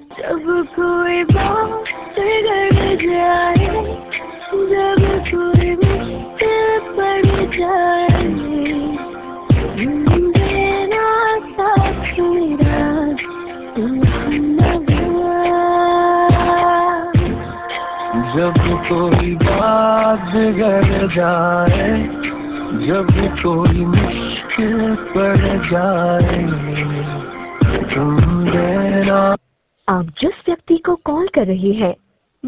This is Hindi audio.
जब कोई बात बिगड़ जाए, जब कोई मुश्किल पड़ जाए, देना साथ मेरा जब कोई बात बिगड़ जाए, जब कोई मुश्किल पड़ जाए, तुम देना। आप जिस व्यक्ति को कॉल कर रही हैं